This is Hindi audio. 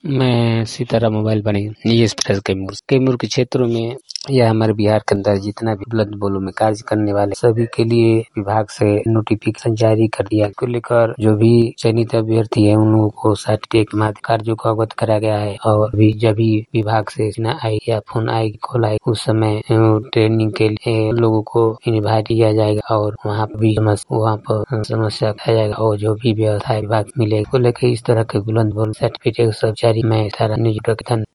मैं सीताराम मोबाइल बनी न्यूज़ प्रेस कैमूर के क्षेत्रों में या हमारे बिहार के अंदर जितना भी बुलंद बोलों में कार्य करने वाले सभी के लिए विभाग से नोटिफिकेशन जारी कर दिया को लेकर जो भी चयनित अभ्यर्थी है उन लोगों को सर्टिफिकेट के माध्यम कार्यों को अवगत कराया गया है। और भी जब भी विभाग से सूचना आई या फोन आएगी कॉल आएगी उस समय ट्रेनिंग के लिए लोगों को इनवाइट किया जाएगा और वहाँ पर समस्या किया जाएगा और जो भी व्यवस्था विभाग मिलेगा को लेकर इस तरह के बुलंद बोल सर्टिफिकेट सब जारी में सारा न्यूज